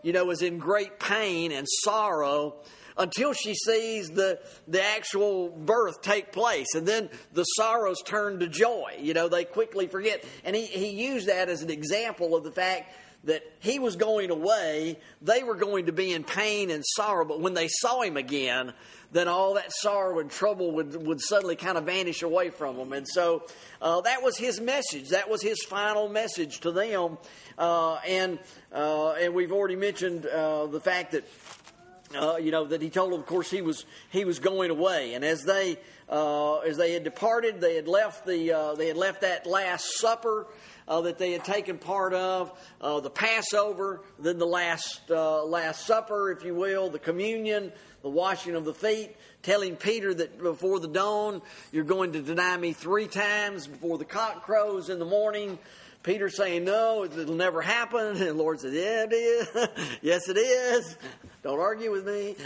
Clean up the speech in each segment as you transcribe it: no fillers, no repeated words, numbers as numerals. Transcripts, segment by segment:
is in great pain and sorrow until she sees the actual birth take place. And then the sorrows turn to joy. They quickly forget. And he used that as an example of the fact that he was going away. They were going to be in pain and sorrow. But when they saw him again, then all that sorrow and trouble would suddenly kind of vanish away from them. And so that was his message. That was his final message to them. And we've already mentioned the fact that that he told them, of course, he was going away. And as they had departed, they had left that Last Supper that they had taken part of, the Passover, then the Last Supper, if you will, the communion, the washing of the feet, telling Peter that before the dawn, you're going to deny me 3 times before the cock crows in the morning. Peter saying, no, it'll never happen. And the Lord said, yeah, it is. Yes, it is. Don't argue with me.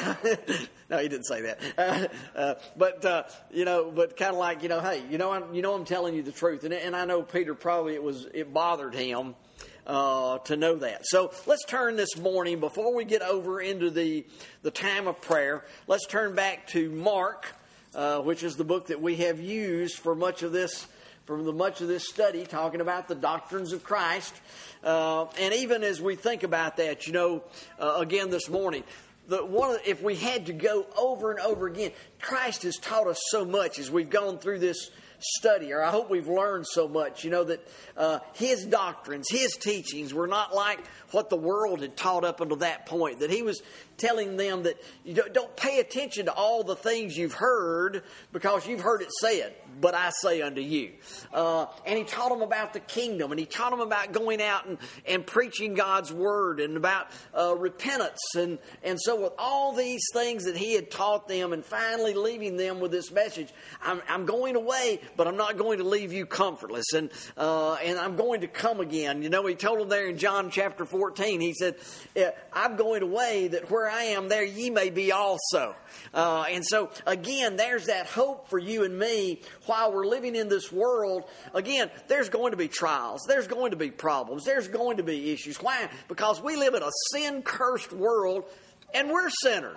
No, he didn't say that. But kind of like, hey, I'm telling you the truth. And I know Peter probably it bothered him to know that. So let's turn this morning, before we get over into the time of prayer, let's turn back to Mark, which is the book that we have used for much of this study, talking about the doctrines of Christ. And even as we think about that, again this morning, if we had to go over and over again, Christ has taught us so much as we've gone through this study, or I hope we've learned so much, that his doctrines, his teachings were not like what the world had taught up until that point, that he was telling them that you don't pay attention to all the things you've heard because you've heard it said, but I say unto you. And he taught them about the kingdom, and he taught them about going out and preaching God's word, and about repentance, and so with all these things that he had taught them, and finally leaving them with this message, I'm going away, but I'm not going to leave you comfortless, and I'm going to come again. He told them there in John chapter 14, he said, I'm going away that where I am, there ye may be also. And so, again, there's that hope for you and me while we're living in this world. Again, there's going to be trials. There's going to be problems. There's going to be issues. Why? Because we live in a sin-cursed world, and we're sinners.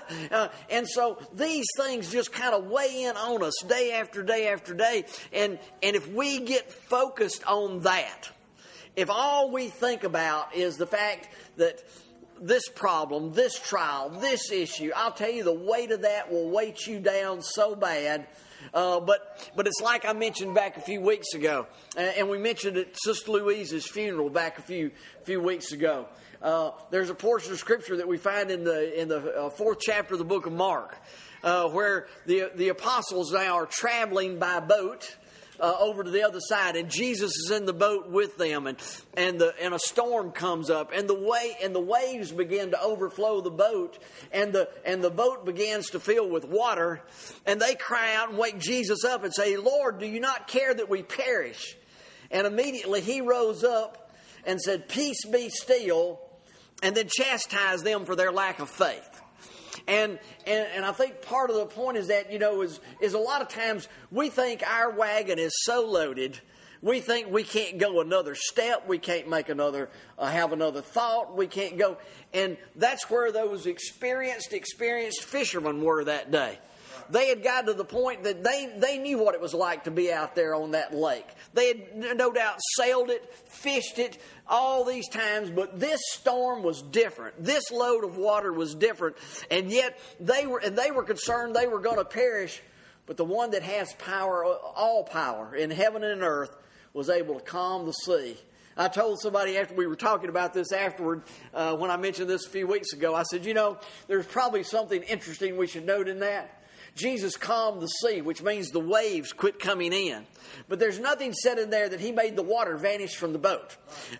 And so these things just kind of weigh in on us day after day after day. And if we get focused on that, if all we think about is the fact that this problem, this trial, this issue, I'll tell you, the weight of that will weight you down so bad. But it's like I mentioned back a few weeks ago, and we mentioned at Sister Louise's funeral back a few weeks ago. There's a portion of Scripture that we find in the 4th chapter of the book of Mark, where the apostles now are traveling by boat over to the other side, and Jesus is in the boat with them, and a storm comes up, and the waves begin to overflow the boat, and the boat begins to fill with water, and they cry out and wake Jesus up and say, Lord, do you not care that we perish? And immediately he rose up and said, peace be still, and then chastised them for their lack of faith. And I think part of the point is that, is a lot of times we think our wagon is so loaded, we think we can't go another step, we can't make have another thought, we can't go. And that's where those experienced fishermen were that day. They had gotten to the point that they knew what it was like to be out there on that lake. They had no doubt sailed it, fished it all these times, but this storm was different. This load of water was different, and yet they were concerned they were going to perish. But the one that has power, all power in heaven and in earth, was able to calm the sea. I told somebody after we were talking about this afterward, when I mentioned this a few weeks ago, I said, there's probably something interesting we should note in that. Jesus calmed the sea, which means the waves quit coming in. But there's nothing said in there that he made the water vanish from the boat.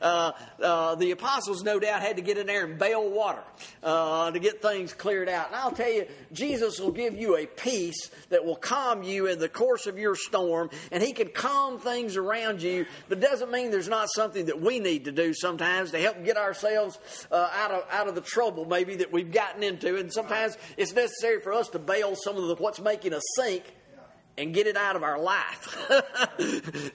The apostles, no doubt, had to get in there and bail water to get things cleared out. And I'll tell you, Jesus will give you a peace that will calm you in the course of your storm, and he can calm things around you, but it doesn't mean there's not something that we need to do sometimes to help get ourselves out of the trouble maybe that we've gotten into. And sometimes it's necessary for us to bail some of what's making us sink and get it out of our life.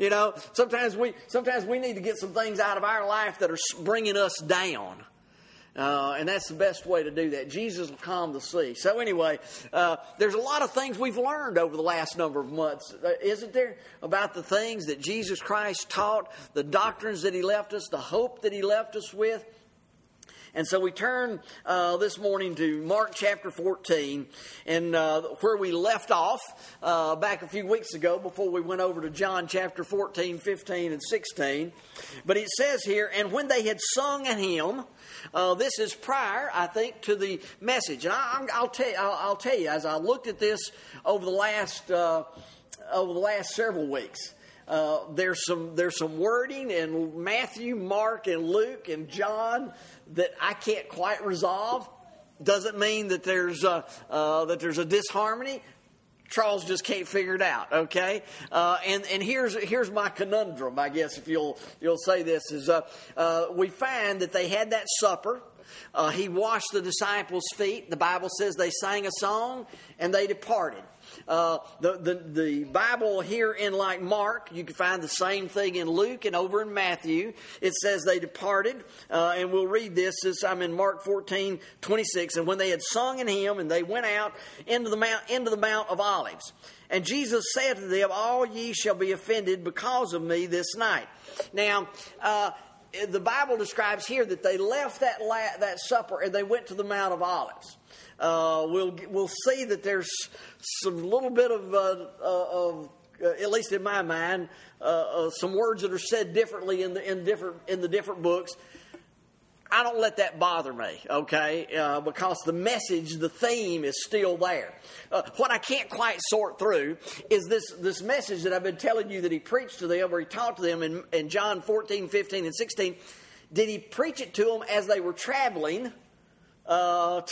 Sometimes we need to get some things out of our life that are bringing us down. And that's the best way to do that. Jesus will calm the sea. So anyway, there's a lot of things we've learned over the last number of months, isn't there? About the things that Jesus Christ taught, the doctrines that He left us, the hope that He left us with. And so we turn this morning to Mark chapter 14, and where we left off back a few weeks ago before we went over to John chapter 14, 15, and 16. But it says here, and when they had sung a hymn, this is prior, I think, to the message. And I'll tell you, as I looked at this over the last several weeks, there's some wording in Matthew, Mark, and Luke, and John that I can't quite resolve. Doesn't mean that there's a disharmony. Charles just can't figure it out. Okay, and here's my conundrum, I guess, if you'll say this is we find that they had that supper. He washed the disciples' feet. The Bible says they sang a song and they departed. The Bible here in like Mark, you can find the same thing in Luke and over in Matthew. It says they departed, and we'll read this as I'm in Mark 14:26. And when they had sung an hymn, and they went out into the Mount of Olives. And Jesus said to them, all ye shall be offended because of me this night. Now, the Bible describes here that they left that supper and they went to the Mount of Olives. We'll see that there's some little bit of at least in my mind, some words that are said differently in the different books. I don't let that bother me, okay? Because the message, the theme is still there. What I can't quite sort through is this message that I've been telling you that He preached to them, or He taught to them in John 14, 15, and 16. Did He preach it to them as they were traveling to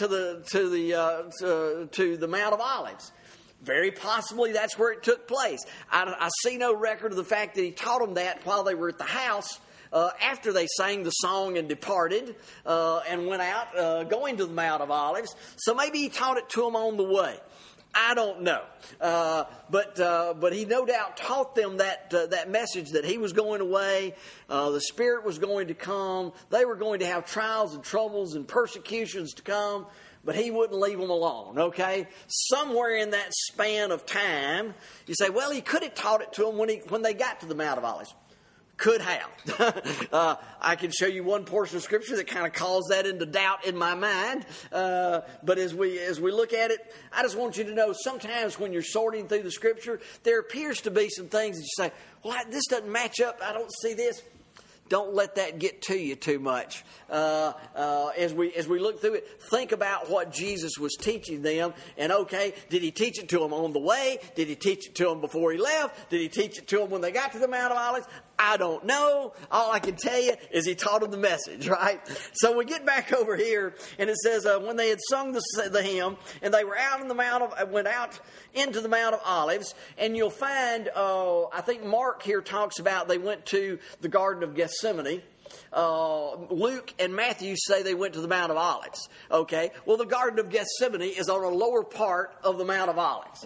the Mount of Olives? Very possibly that's where it took place. I see no record of the fact that He taught them that while they were at the house. After they sang the song and departed and went out, going to the Mount of Olives. So maybe He taught it to them on the way. I don't know. But He no doubt taught them that message that He was going away. The Spirit was going to come. They were going to have trials and troubles and persecutions to come. But He wouldn't leave them alone, okay? Somewhere in that span of time, you say, well, He could have taught it to them when they got to the Mount of Olives. Could have. I can show you one portion of Scripture that kind of calls that into doubt in my mind. But as we look at it, I just want you to know sometimes when you're sorting through the Scripture, there appears to be some things that you say, well, this doesn't match up. I don't see this. Don't let that get to you too much. As we look through it, think about what Jesus was teaching them. And okay, did He teach it to them on the way? Did He teach it to them before He left? Did He teach it to them when they got to the Mount of Olives? I don't know. All I can tell you is He taught them the message, right? So we get back over here, and it says, when they had sung the hymn, and they were out in went out into the Mount of Olives, and you'll find, I think Mark here talks about they went to the Garden of Gethsemane. Luke and Matthew say they went to the Mount of Olives. Okay, well, the Garden of Gethsemane is on a lower part of the Mount of Olives.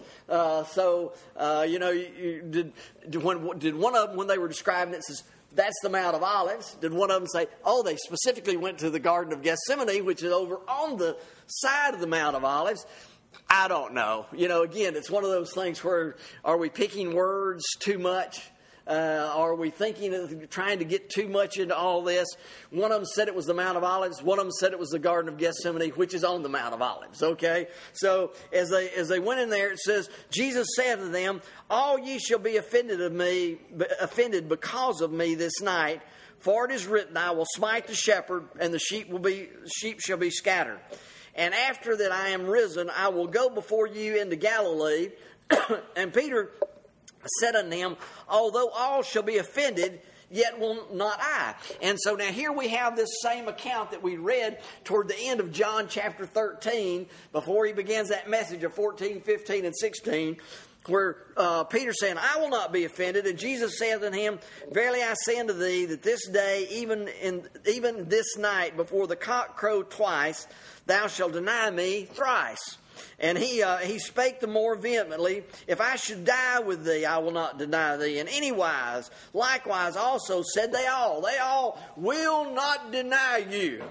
Did one of them, when they were describing it, says that's the Mount of Olives? Did one of them say, oh, they specifically went to the Garden of Gethsemane, which is over on the side of the Mount of Olives? I don't know. Again, it's one of those things where, are we picking words too much? Are we thinking of trying to get too much into all this? One of them said it was the Mount of Olives. One of them said it was the Garden of Gethsemane, which is on the Mount of Olives. Okay, so as they went in there, it says, Jesus said to them, all ye shall be offended because of me this night. For it is written, I will smite the shepherd, and the sheep shall be scattered. And after that I am risen, I will go before you into Galilee. And Peter said unto him, although all shall be offended, yet will not I. And so now here we have this same account that we read toward the end of John chapter 13, before he begins that message of 14, 15, and 16, where Peter saying, I will not be offended. And Jesus said unto him, verily I say unto thee, that this day, even this night, before the cock crow twice, thou shalt deny me thrice. And he spake the more vehemently, if I should die with thee, I will not deny thee. And anywise, likewise also said they all will not deny you.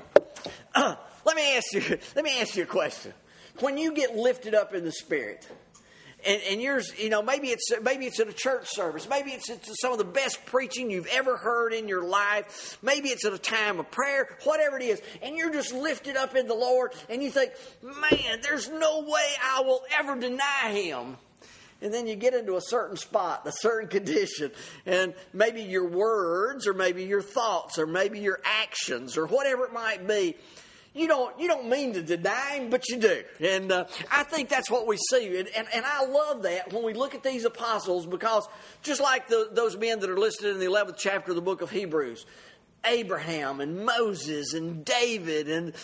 Let me ask you a question. When you get lifted up in the Spirit, and yours, maybe it's at a church service, maybe it's some of the best preaching you've ever heard in your life, maybe it's at a time of prayer, whatever it is, and you're just lifted up in the Lord, and you think, man, there's no way I will ever deny Him. And then you get into a certain spot, a certain condition, and maybe your words, or maybe your thoughts, or maybe your actions, or whatever it might be, you don't mean to deny Him, but you do. And I think that's what we see. And I love that when we look at these apostles, because just like those men that are listed in the 11th chapter of the book of Hebrews, Abraham and Moses and David and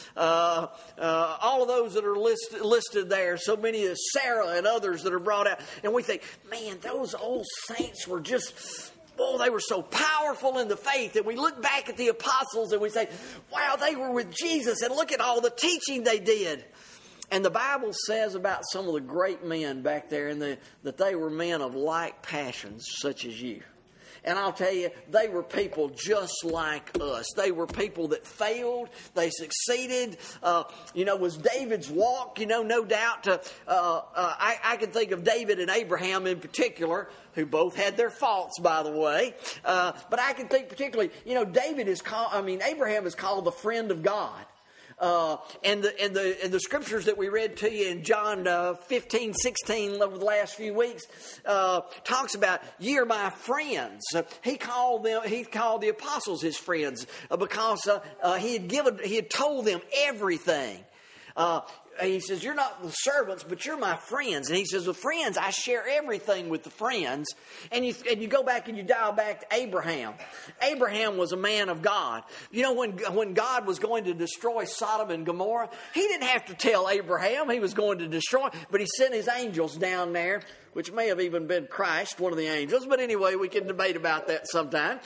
all of those that are listed there, so many of Sarah and others that are brought out. And we think, man, those old saints were just... they were so powerful in the faith. And we look back at the apostles and we say, wow, they were with Jesus, and look at all the teaching they did. And the Bible says about some of the great men back there that they were men of like passions such as you. And I'll tell you, they were people just like us. They were people that failed. They succeeded. Was David's walk, no doubt. I can think of David and Abraham in particular, who both had their faults, by the way. But I can think particularly, Abraham is called the friend of God. And the scriptures that we read to you in John 15, 16 over the last few weeks talks about, ye are my friends. He called the apostles his friends because he had told them everything. He says, you're not the servants, but you're my friends. And he says, with friends, I share everything with the friends. And you go back and you dial back to Abraham. Abraham was a man of God. When God was going to destroy Sodom and Gomorrah, He didn't have to tell Abraham He was going to destroy, but He sent His angels down there, which may have even been Christ, one of the angels. But anyway, we can debate about that sometime.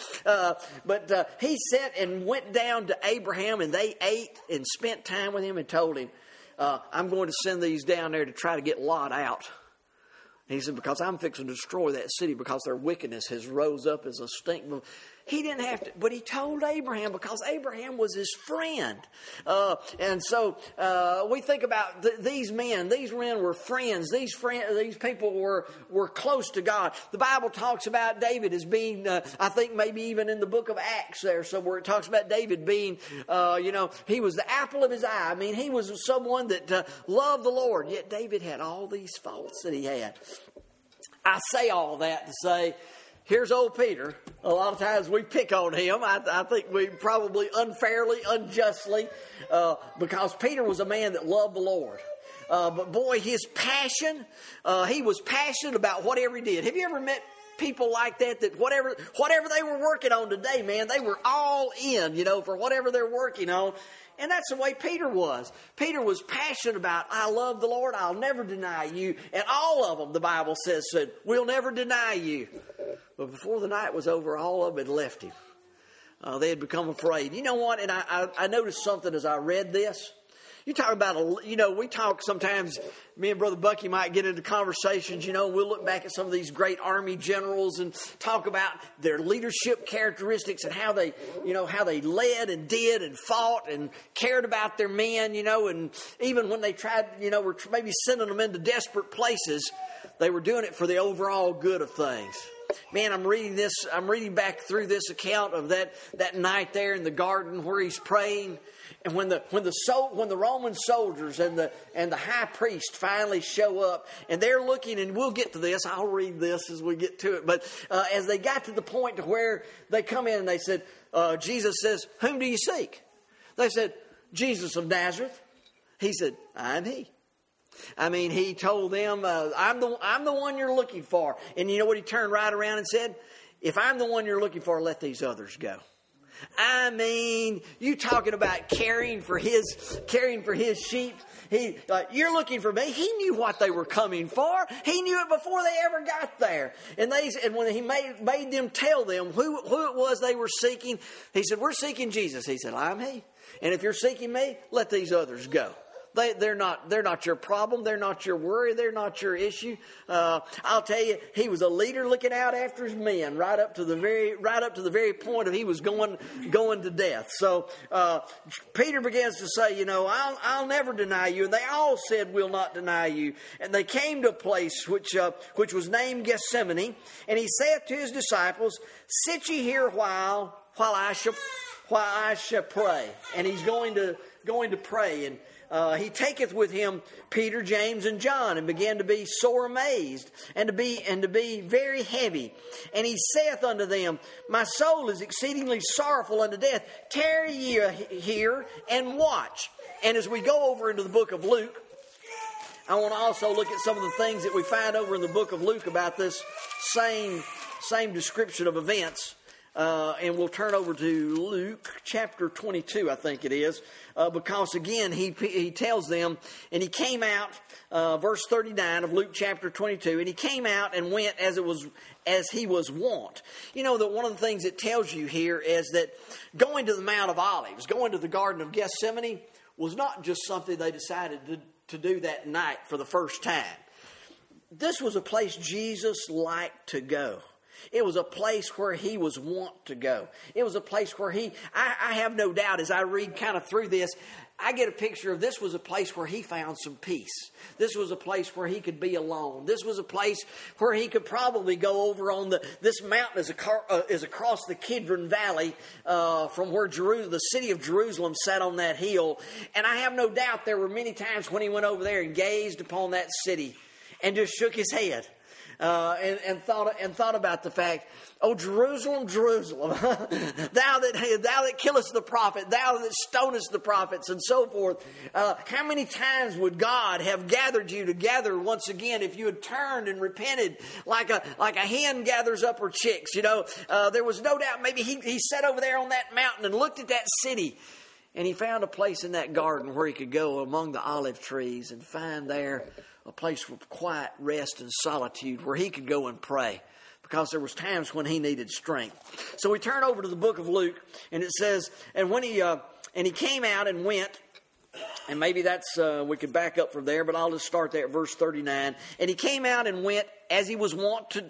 But He sent and went down to Abraham, and they ate and spent time with him and told him, I'm going to send these down there to try to get Lot out. And he said, because I'm fixing to destroy that city because their wickedness has rose up as a stink. He didn't have to, but he told Abraham because Abraham was his friend. And so we think about these men. These men were friends. These people were close to God. The Bible talks about David as being, I think maybe even in the book of Acts there somewhere, it talks about David being, he was the apple of his eye. I mean, he was someone that loved the Lord. Yet David had all these faults that he had. I say all that to say, here's old Peter. A lot of times we pick on him. I think we probably unfairly, unjustly, because Peter was a man that loved the Lord. But boy, his passion, he was passionate about whatever he did. Have you ever met people like that whatever they were working on today, man, they were all in, for whatever they're working on. And that's the way Peter was. Peter was passionate about, I love the Lord, I'll never deny you. And all of them, the Bible said, we'll never deny you. But before the night was over, all of them had left him. They had become afraid. You know what? And I noticed something as I read this. You talk about, we talk sometimes, me and Brother Bucky might get into conversations, we'll look back at some of these great Army generals and talk about their leadership characteristics and how they led and did and fought and cared about their men, and even when they tried, were maybe sending them into desperate places, they were doing it for the overall good of things. Man, I'm reading back through this account of that night there in the garden where he's praying. And when the Roman soldiers and the high priest finally show up, and they're looking, and we'll get to this. I'll read this as we get to it. But as they got to the point to where they come in and they said, Jesus says, "Whom do you seek?" They said, "Jesus of Nazareth." He said, "I'm he." I mean, he told them, I'm the one you're looking for. And you know what he turned right around and said? If I'm the one you're looking for, let these others go. I mean, you talking about caring for his sheep. You're looking for me. He knew what they were coming for. He knew it before they ever got there. And when he made them tell them who it was they were seeking, he said, "We're seeking Jesus." He said, "I'm he. And if you're seeking me, let these others go." they're not your problem. They're not your worry. They're not your issue. I'll tell you, he was a leader looking out after his men right up to the very point of he was going to death. So Peter begins to say, I'll never deny you. And they all said, we'll not deny you. And they came to a place which was named Gethsemane. And he saith to his disciples, sit ye here while I shall pray. And he's going to pray. And he taketh with him Peter, James, and John, and began to be sore amazed, and to be very heavy. And he saith unto them, my soul is exceedingly sorrowful unto death. Tarry ye here and watch. And as we go over into the book of Luke, I want to also look at some of the things that we find over in the book of Luke about this same description of events. And we'll turn over to Luke chapter 22, I think it is, because again, he tells them, and he came out, verse 39 of Luke chapter 22, and he came out and went as he was wont. That one of the things it tells you here is that going to the Mount of Olives, going to the Garden of Gethsemane, was not just something they decided to do that night for the first time. This was a place Jesus liked to go. It was a place where he was wont to go. It was a place where I have no doubt as I read kind of through this, I get a picture of this was a place where he found some peace. This was a place where he could be alone. This was a place where he could probably go over on this mountain is across the Kidron Valley from where the city of Jerusalem sat on that hill. And I have no doubt there were many times when he went over there and gazed upon that city and just shook his head. And thought about the fact, oh Jerusalem, Jerusalem, thou that killest the prophet, thou that stonest the prophets, and so forth. How many times would God have gathered you together once again if you had turned and repented like a hen gathers up her chicks? There was no doubt. Maybe he sat over there on that mountain and looked at that city, and he found a place in that garden where he could go among the olive trees and find there a place for quiet rest and solitude where he could go and pray, because there was times when he needed strength. So we turn over to the book of Luke, and it says, and when he came out and went, and maybe that's we could back up from there, but I'll just start there at verse 39. And he came out and went as he was wont to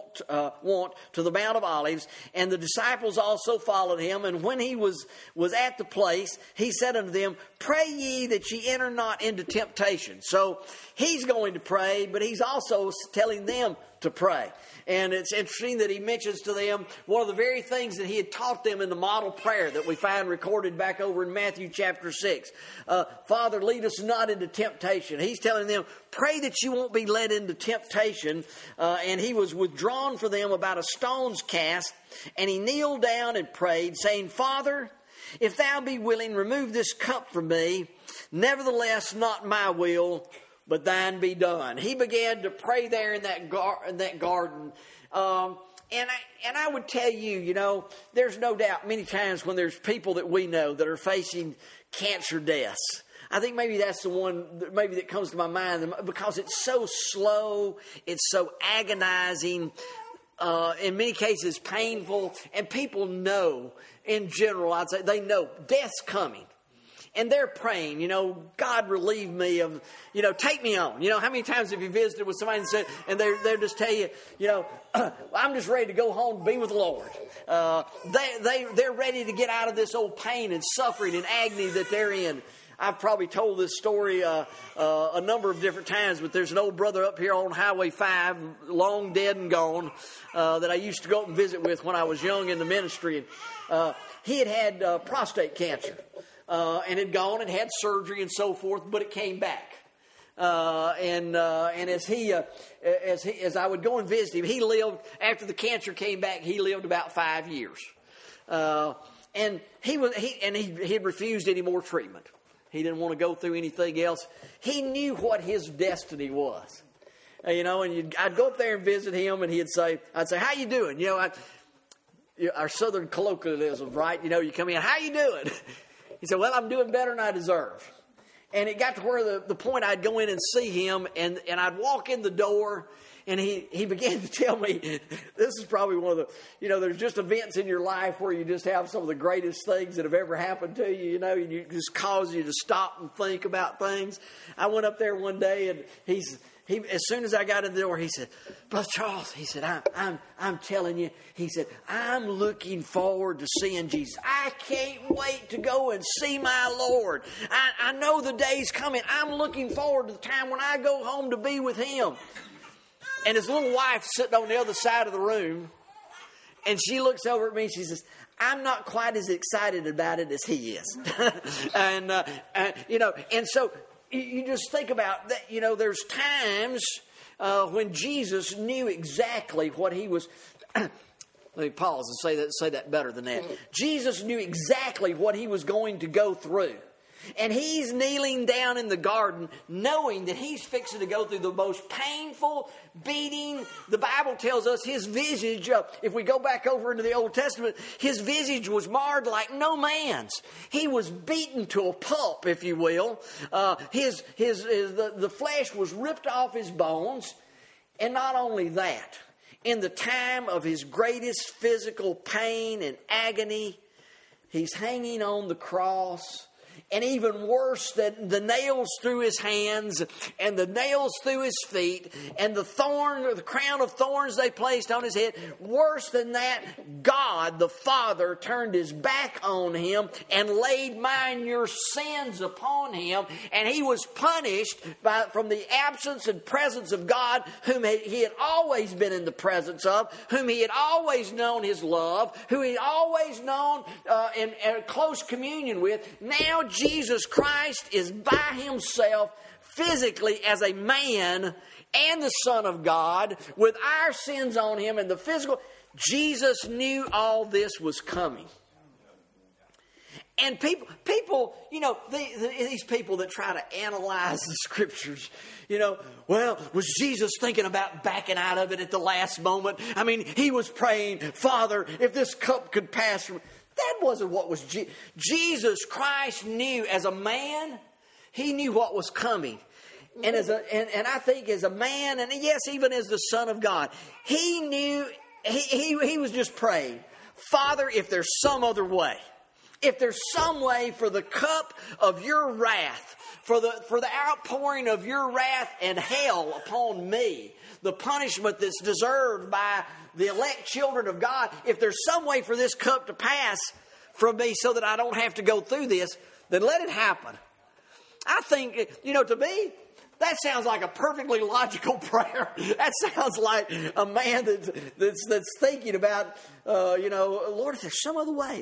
the Mount of Olives, and the disciples also followed him. And when he was at the place, he said unto them, pray ye that ye enter not into temptation. So he's going to pray, but he's also telling them to pray. And it's interesting that he mentions to them one of the very things that he had taught them in the model prayer that we find recorded back over in Matthew chapter 6. Father, lead us not into temptation. He's telling them, pray that you won't be led into temptation. And he was withdrawn for them about a stone's cast, and he kneeled down and prayed, saying, Father, if thou be willing, remove this cup from me. Nevertheless, not my will, but thine be done. He began to pray there in that garden. And I would tell you, there's no doubt many times when there's people that we know that are facing cancer deaths. I think maybe that's the one that comes to my mind, because it's so slow, it's so agonizing, in many cases painful, and people know, in general, I'd say they know death's coming. And they're praying, God relieve me of, take me on. How many times have you visited with somebody and they'll just tell you, I'm just ready to go home and be with the Lord. They're ready to get out of this old pain and suffering and agony that they're in. I've probably told this story a number of different times, but there's an old brother up here on Highway 5, long dead and gone, that I used to go up and visit with when I was young in the ministry. And he had prostate cancer. And had gone and had surgery and so forth, but it came back. And as I would go and visit him, he lived, after the cancer came back, he lived about 5 years. And he had refused any more treatment. He didn't want to go through anything else. He knew what his destiny was. And I'd go up there and visit him, and I'd say, how you doing? Our southern colloquialism, right? You come in, how you doing? He said, well, I'm doing better than I deserve. And it got to where the point I'd go in and see him, and I'd walk in the door, and he began to tell me, this is probably one of the, there's just events in your life where you just have some of the greatest things that have ever happened to you, and it just cause you to stop and think about things. I went up there one day, and he, as soon as I got in the door, he said, Brother Charles, he said, I'm telling you, he said, I'm looking forward to seeing Jesus. I can't wait to go and see my Lord. I know the day's coming. I'm looking forward to the time when I go home to be with him. And his little wife sitting on the other side of the room, and she looks over at me and she says, I'm not quite as excited about it as he is. and so you just think about that, there's times when Jesus knew exactly what he was. Let me pause and say that better than that. Jesus knew exactly what he was going to go through. And he's kneeling down in the garden knowing that he's fixing to go through the most painful beating. The Bible tells us his visage, if we go back over into the Old Testament, his visage was marred like no man's. He was beaten to a pulp, if you will. The flesh was ripped off his bones. And not only that, in the time of his greatest physical pain and agony, he's hanging on the cross. And even worse, than the nails through his hands and the nails through his feet and the crown of thorns they placed on his head. Worse than that, God the Father turned his back on him and laid mine your sins upon him. And he was punished from the absence and presence of God, whom he had always been in the presence of, whom he had always known his love, who he had always known in close communion with. Now Jesus Christ is by himself physically as a man and the Son of God with our sins on him and the physical. Jesus knew all this was coming. And people, these people that try to analyze the scriptures, well, was Jesus thinking about backing out of it at the last moment? I mean, he was praying, Father, if this cup could pass from... That wasn't what was Jesus Christ knew as a man. He knew what was coming, and I think as a man, and yes, even as the Son of God, he knew. He was just praying, Father, if there's some other way, if there's some way for the cup of your wrath, for the outpouring of your wrath and hell upon me, the punishment that's deserved by the elect children of God, if there's some way for this cup to pass from me so that I don't have to go through this, then let it happen. I think, to me, that sounds like a perfectly logical prayer. That sounds like a man that's thinking about, Lord, if there's some other way,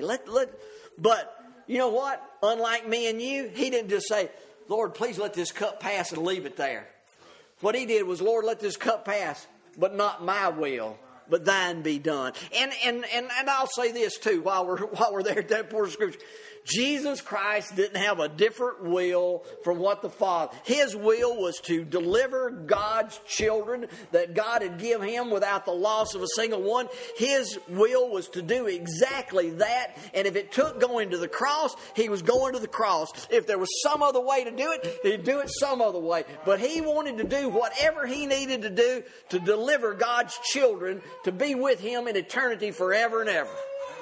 but you know what? Unlike me and you, he didn't just say, Lord, please let this cup pass and leave it there. What he did was, Lord, let this cup pass, but not my will, but thine be done. And I'll say this too, while we're there at that portion of Scripture. Jesus Christ didn't have a different will from what the Father. His will was to deliver God's children that God had given him without the loss of a single one. His will was to do exactly that. And if it took going to the cross, he was going to the cross. If there was some other way to do it, he'd do it some other way. But he wanted to do whatever he needed to do to deliver God's children to be with him in eternity forever and ever.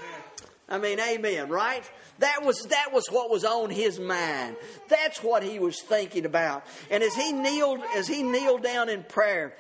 I mean, amen, right? That was what was on his mind. That's what he was thinking about. And as he kneeled down in prayer,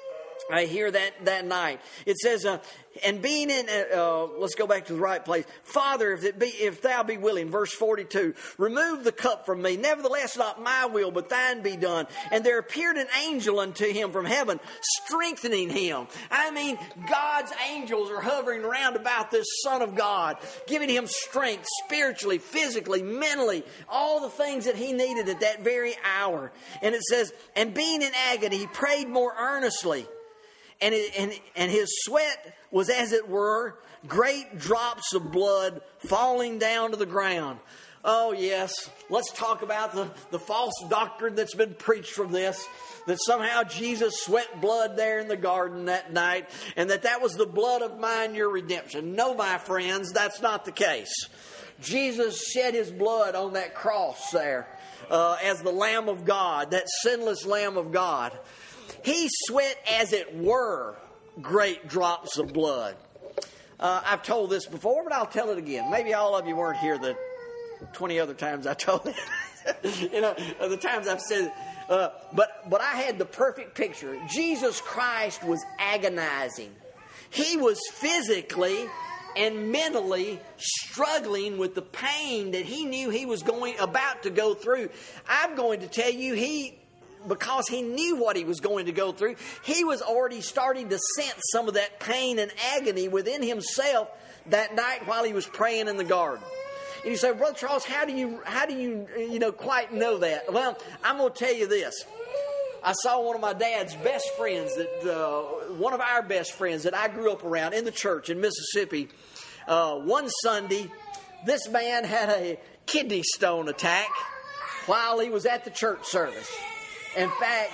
I hear that night. It says, and being in, let's go back to the right place. Father, if thou be willing, verse 42, remove the cup from me. Nevertheless, not my will, but thine be done. And there appeared an angel unto him from heaven, strengthening him. I mean, God's angels are hovering around about this Son of God, giving him strength spiritually, physically, mentally, all the things that he needed at that very hour. And it says, and being in agony, he prayed more earnestly. And his sweat was, as it were, great drops of blood falling down to the ground. Oh, yes. Let's talk about the false doctrine that's been preached from this. That somehow Jesus sweat blood there in the garden that night. And that was the blood of mine, your redemption. No, my friends, that's not the case. Jesus shed his blood on that cross there. as the Lamb of God, that sinless Lamb of God, he sweat, as it were, great drops of blood. I've told this before, but I'll tell it again. Maybe all of you weren't here the 20 other times I told it. The times I've said it. But I had the perfect picture. Jesus Christ was agonizing. He was physically and mentally struggling with the pain that he knew he was about to go through. I'm going to tell you, because he knew what he was going to go through, he was already starting to sense some of that pain and agony within himself that night while he was praying in the garden. And you say, Brother Charles, how do you quite know that? Well, I'm going to tell you this. I saw one of my dad's best friends, one of our best friends that I grew up around in the church in Mississippi. One Sunday, this man had a kidney stone attack while he was at the church service. In fact,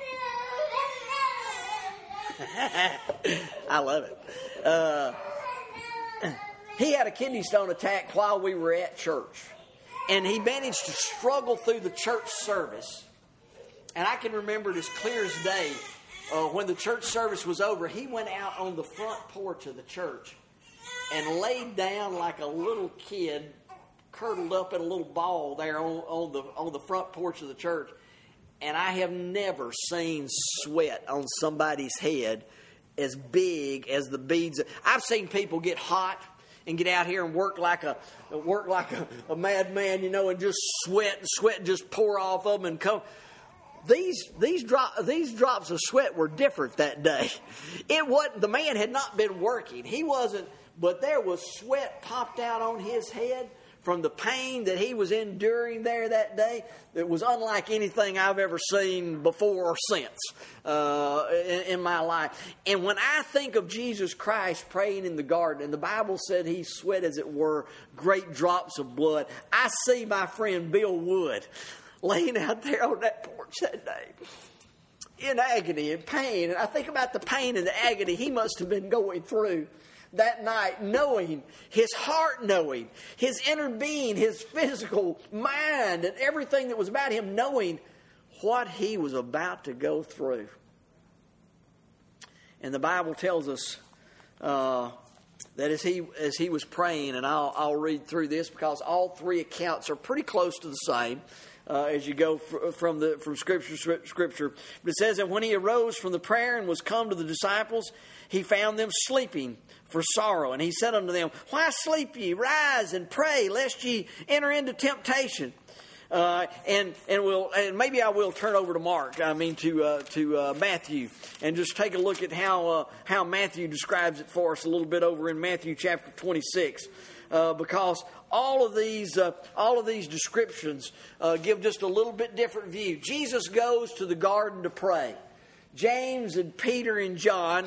I love it. He had a kidney stone attack while we were at church. And he managed to struggle through the church service. And I can remember it as clear as day. When the church service was over, he went out on the front porch of the church and laid down like a little kid, curled up in a little ball there on the front porch of the church. And I have never seen sweat on somebody's head as big as the beads. I've seen people get hot and get out here and work like a madman, and just sweat just pour off of them and come. These drops of sweat were different that day. It wasn't, the man had not been working. He wasn't, but there was sweat popped out on his head from the pain that he was enduring there that day. It was unlike anything I've ever seen before or since in my life. And when I think of Jesus Christ praying in the garden, and the Bible said he sweat, as it were, great drops of blood, I see my friend Bill Wood laying out there on that porch that day in agony and pain. And I think about the pain and the agony he must have been going through that night, knowing, his heart knowing, his inner being, his physical mind, and everything that was about him, knowing what he was about to go through. And the Bible tells us that as he was praying, and I'll read through this because all three accounts are pretty close to the same. As you go from Scripture. But it says that when he arose from the prayer and was come to the disciples, he found them sleeping for sorrow. And he said unto them, Why sleep ye? Rise and pray, lest ye enter into temptation. And maybe I will turn over to Mark. To Matthew, and just take a look at how Matthew describes it for us a little bit over in Matthew chapter 26. Because all of these descriptions give just a little bit different view. Jesus goes to the garden to pray. James and Peter and John,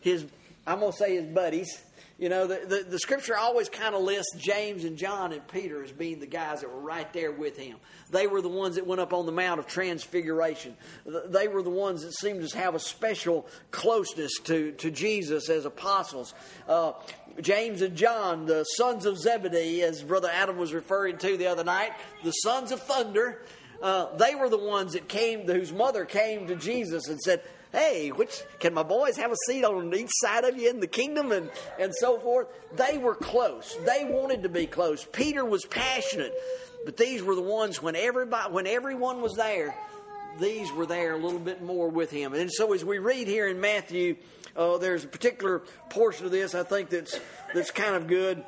I'm going to say his buddies. The Scripture always kind of lists James and John and Peter as being the guys that were right there with him. They were the ones that went up on the Mount of Transfiguration. They were the ones that seemed to have a special closeness to Jesus as apostles. James and John, the sons of Zebedee, as Brother Adam was referring to the other night, the sons of thunder, they were the ones whose mother came to Jesus and said, Hey, can my boys have a seat on each side of you in the kingdom and so forth? They were close. They wanted to be close. Peter was passionate, but these were the ones when everyone was there, these were there a little bit more with him. And so as we read here in Matthew, there's a particular portion of this I think that's kind of good.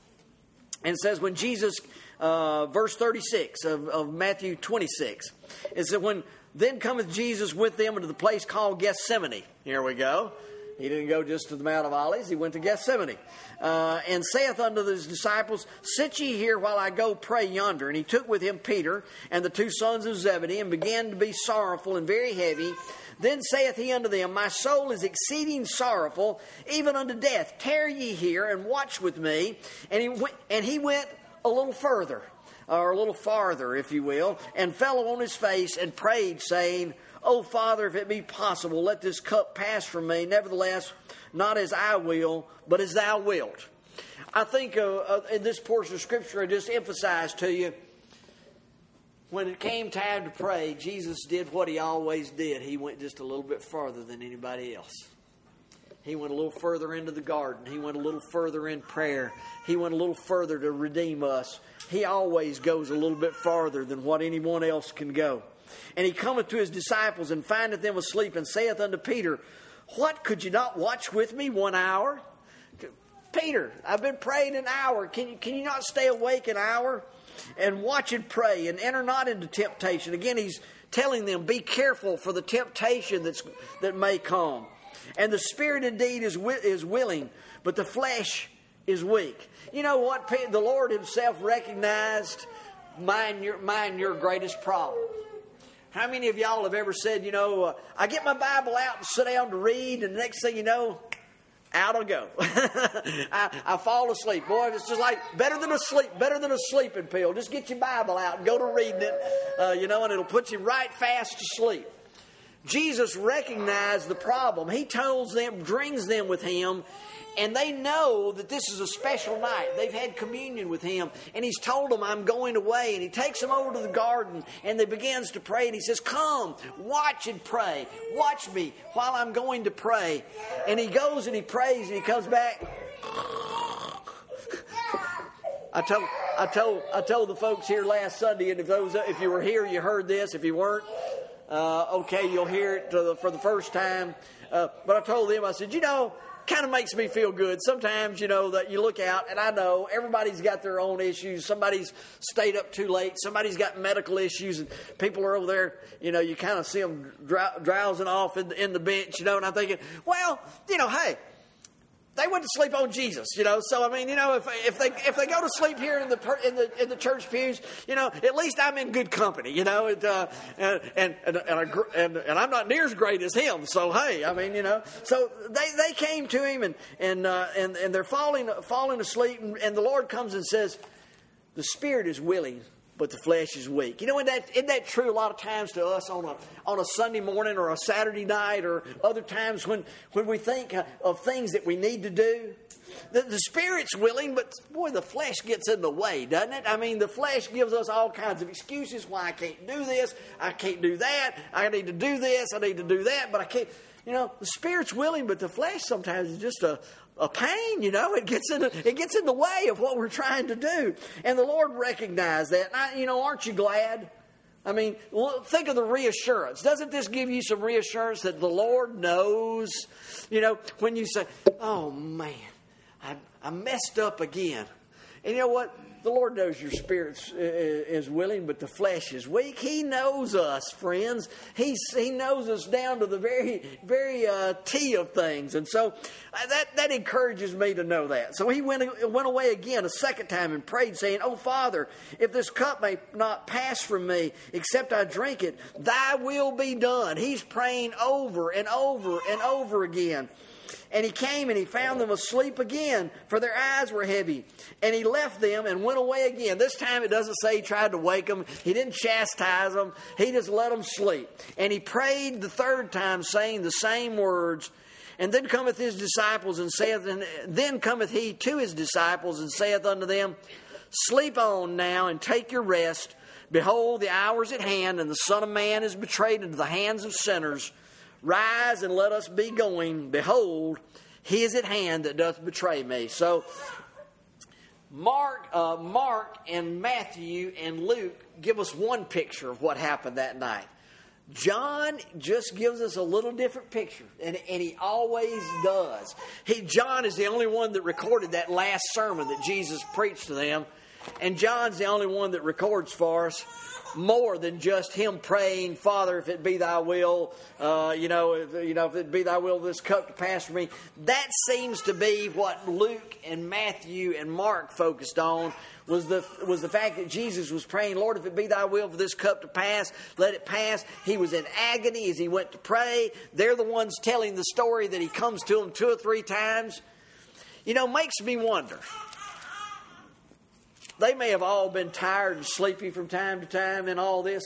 And it says when Jesus, verse 36 of Matthew 26, it said when then cometh Jesus with them into the place called Gethsemane. Here we go. He didn't go just to the Mount of Olives. He went to Gethsemane. And saith unto his disciples, Sit ye here while I go pray yonder. And he took with him Peter and the two sons of Zebedee, and began to be sorrowful and very heavy. Then saith he unto them, My soul is exceeding sorrowful, even unto death. Tarry ye here and watch with me. And he went a little further, or a little farther, if you will, and fell on his face and prayed, saying, O Father, if it be possible, let this cup pass from me. Nevertheless, not as I will, but as thou wilt. I think in this portion of Scripture, I just emphasized to you, when it came time to pray, Jesus did what he always did. He went just a little bit farther than anybody else. He went a little further into the garden. He went a little further in prayer. He went a little further to redeem us. He always goes a little bit farther than what anyone else can go. And he cometh to his disciples and findeth them asleep and saith unto Peter, what, could you not watch with me 1 hour? Peter, I've been praying an hour. Can you not stay awake an hour? And watch and pray and enter not into temptation. Again, he's telling them, be careful for the temptation that may come. And the spirit indeed is willing, but the flesh is weak. You know what? The Lord himself recognized mine your greatest problem. How many of y'all have ever said, I get my Bible out and sit down to read, and the next thing you know, out I go. I fall asleep. Boy, it's just like better than a sleeping pill. Just get your Bible out and go to reading it, and it'll put you right fast to sleep. Jesus recognized the problem. He brings them with him, and they know that this is a special night. They've had communion with him, and he's told them, I'm going away. And he takes them over to the garden, and they begins to pray, and he says, come, watch and pray. Watch me while I'm going to pray. And he goes and he prays, and he comes back. I told the folks here last Sunday, and if you were here, you heard this. If you weren't, okay, you'll hear it for the first time. But I told them, I said, kind of makes me feel good. Sometimes, that you look out, and I know everybody's got their own issues. Somebody's stayed up too late. Somebody's got medical issues, and people are over there, you kind of see them drowsing off in the bench, and I'm thinking, well, hey, they went to sleep on Jesus, So I mean, if they go to sleep here in the church pews, at least I'm in good company, and I'm not near as great as him. So hey, I mean, So they came to him and they're falling asleep, and the Lord comes and says, the spirit is willing, but the flesh is weak. Isn't that true a lot of times to us on a Sunday morning or a Saturday night, or other times when we think of things that we need to do? The spirit's willing, but boy, the flesh gets in the way, doesn't it? I mean, the flesh gives us all kinds of excuses why I can't do this, I can't do that, I need to do this, I need to do that, but I can't. The spirit's willing, but the flesh sometimes is just a pain, it gets in the way of what we're trying to do. And the Lord recognized that. And aren't you glad? I mean, think of the reassurance. Doesn't this give you some reassurance that the Lord knows? When you say, oh man, I messed up again. And you know what? The Lord knows your spirit is willing, but the flesh is weak. He knows us, friends. He knows us down to the very, very T of things. And so that encourages me to know that. So he went away again a second time and prayed, saying, oh, Father, if this cup may not pass from me, except I drink it, thy will be done. He's praying over and over and over again. And he came and he found them asleep again, for their eyes were heavy. And he left them and went away again. This time it doesn't say he tried to wake them. He didn't chastise them. He just let them sleep. And he prayed the third time, saying the same words. And then cometh his disciples and saith, and then cometh he to his disciples and saith unto them, sleep on now and take your rest. Behold, the hour is at hand, and the Son of Man is betrayed into the hands of sinners. Rise and let us be going. Behold, he is at hand that doth betray me. So Mark and Matthew and Luke give us one picture of what happened that night. John just gives us a little different picture, and he always does. John is the only one that recorded that last sermon that Jesus preached to them, and John's the only one that records for us more than just him praying, Father, if it be thy will, if it be thy will, this cup to pass from me. That seems to be what Luke and Matthew and Mark focused on, was the fact that Jesus was praying, Lord, if it be thy will for this cup to pass, let it pass. He was in agony as he went to pray. They're the ones telling the story that he comes to them 2 or 3 times. Makes me wonder. They may have all been tired and sleepy from time to time in all this.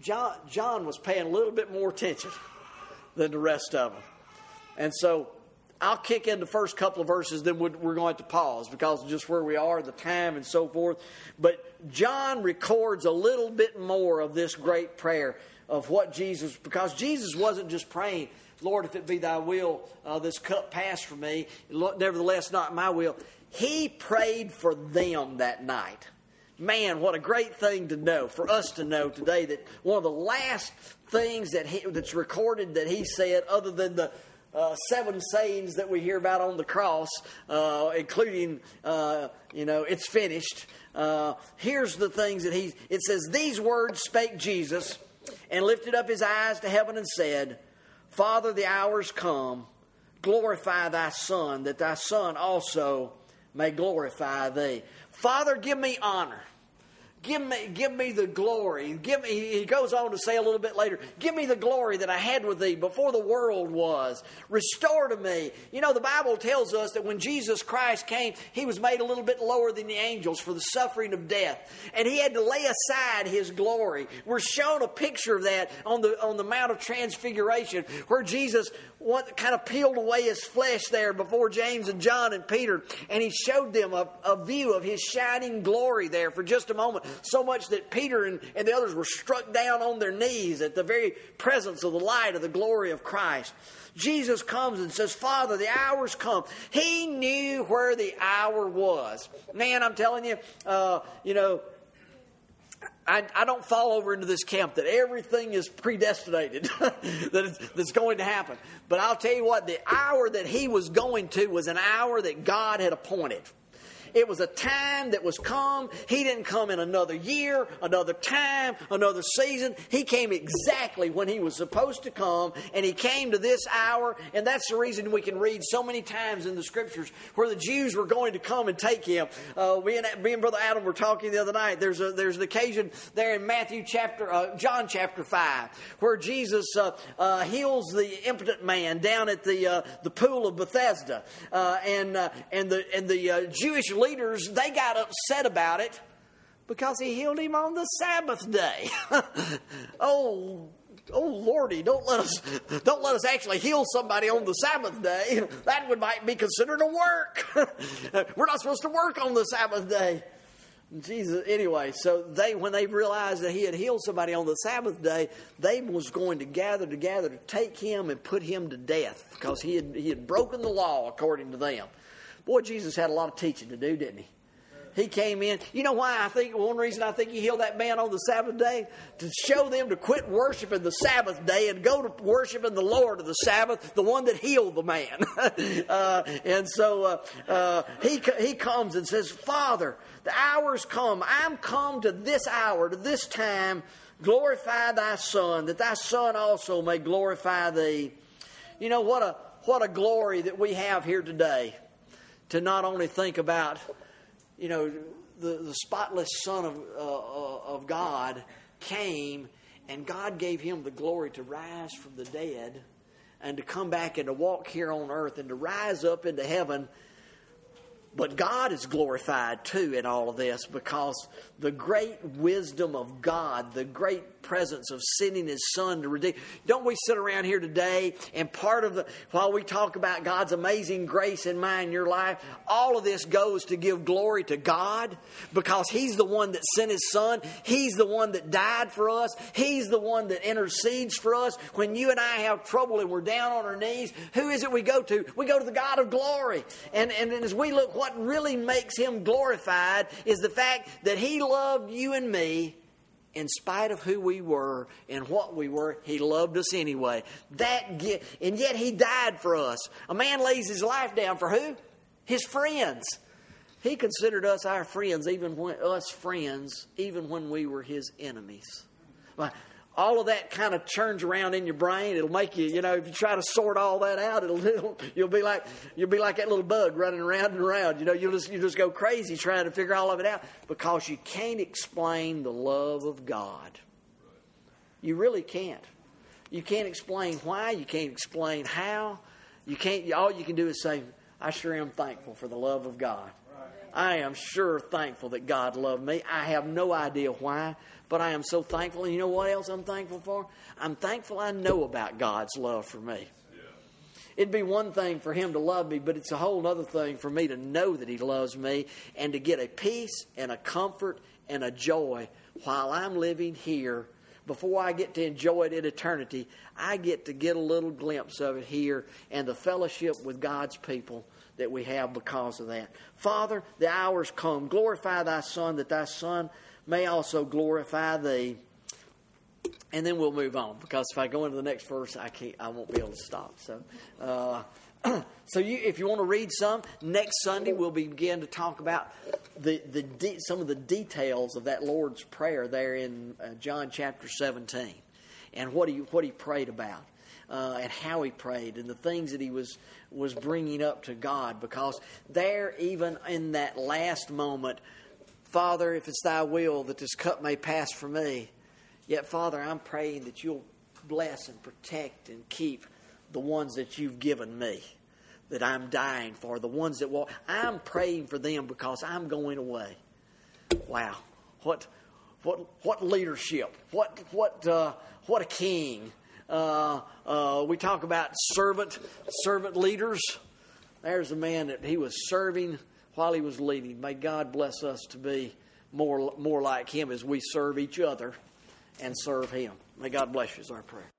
John was paying a little bit more attention than the rest of them. And so I'll kick in the first couple of verses, then we're going to pause because of just where we are, the time and so forth. But John records a little bit more of this great prayer of what Jesus, because Jesus wasn't just praying, Lord, if it be thy will, this cup pass from me. Nevertheless, not my will. He prayed for them that night. Man, what a great thing to know, for us to know today, that one of the last things that's recorded that he said, other than the 7 sayings that we hear about on the cross, including, it's finished. Here's the things that it says, these words spake Jesus, and lifted up his eyes to heaven and said, Father, the hour's come, glorify thy Son, that thy Son also may glorify thee. Father, give me honor. Give me the glory. He goes on to say a little bit later, give me the glory that I had with thee before the world was. Restore to me. You know, the Bible tells us that when Jesus Christ came, he was made a little bit lower than the angels for the suffering of death. And he had to lay aside his glory. We're shown a picture of that on the Mount of Transfiguration, where Jesus kind of peeled away his flesh there before James and John and Peter. And he showed them a view of his shining glory there for just a moment. So much that Peter and the others were struck down on their knees at the very presence of the light of the glory of Christ. Jesus comes and says, Father, the hour's come. He knew where the hour was. Man, I'm telling you, I don't fall over into this camp that everything is predestinated, that's going to happen. But I'll tell you what, the hour that he was going to was an hour that God had appointed. It was a time that was come. He didn't come in another year, another time, another season. He came exactly when he was supposed to come, and he came to this hour. And that's the reason we can read so many times in the Scriptures where the Jews were going to come and take him. Me and Brother Adam were talking the other night. There's an occasion there in John chapter 5, where Jesus heals the impotent man down at the pool of Bethesda, and the Jewish leaders, they got upset about it because he healed him on the Sabbath day. Oh Lordy, don't let us actually heal somebody on the Sabbath day. That might be considered a work. We're not supposed to work on the Sabbath day. Jesus, anyway, so when they realized that he had healed somebody on the Sabbath day, they was going to gather together to take him and put him to death because he had broken the law according to them. Boy, Jesus had a lot of teaching to do, didn't he? He came in. You know why one reason I think he healed that man on the Sabbath day? To show them to quit worshiping the Sabbath day and go to worshiping the Lord of the Sabbath, the one that healed the man. And so he comes and says, Father, the hour's come. I'm come to this hour, to this time. Glorify thy Son, that thy Son also may glorify thee. You know, what a glory that we have here today. To not only think about, the spotless Son of God came, and God gave him the glory to rise from the dead and to come back and to walk here on earth and to rise up into heaven. But God is glorified too in all of this, because the great wisdom of God, the great presence of sending his Son to redeem. Don't we sit around here today and while we talk about God's amazing grace in my and your life, all of this goes to give glory to God, because he's the one that sent his Son. He's the one that died for us. He's the one that intercedes for us. When you and I have trouble and we're down on our knees, who is it we go to? We go to the God of glory. And as we look, what really makes him glorified is the fact that he loved you and me in spite of who we were and what we were. He loved us anyway. And yet he died for us. A man lays his life down for who? His friends. He considered us our friends, even when we were his enemies. All of that kind of churns around in your brain. It'll make you, if you try to sort all that out, you'll be like that little bug running around and around. You'll just go crazy trying to figure all of it out, because you can't explain the love of God. You really can't. You can't explain why. You can't explain how. You can't. All you can do is say, "I sure am thankful for the love of God. I am sure thankful that God loved me. I have no idea why, but I am so thankful." And you know what else I'm thankful for? I'm thankful I know about God's love for me. It'd be one thing for him to love me, but it's a whole other thing for me to know that he loves me and to get a peace and a comfort and a joy while I'm living here. Before I get to enjoy it in eternity, I get to get a little glimpse of it here and the fellowship with God's people that we have because of that. Father, the hour's come. Glorify thy Son, that thy Son may also glorify thee. And then we'll move on, because if I go into the next verse, I won't be able to stop. So, if you want to read some, next Sunday we'll begin to talk about some of the details of that Lord's Prayer there in John chapter 17, and what he prayed about, and how he prayed, and the things that he was bringing up to God. Because there, even in that last moment, Father, if it's thy will that this cup may pass from me, yet, Father, I'm praying that you'll bless and protect and keep the ones that you've given me, that I'm dying for, the ones that walk. I'm praying for them because I'm going away. Wow, what leadership? What a king? We talk about servant leaders. There's a man that he was serving while he was leading. May God bless us to be more like him as we serve each other and serve him. May God bless you is our prayer.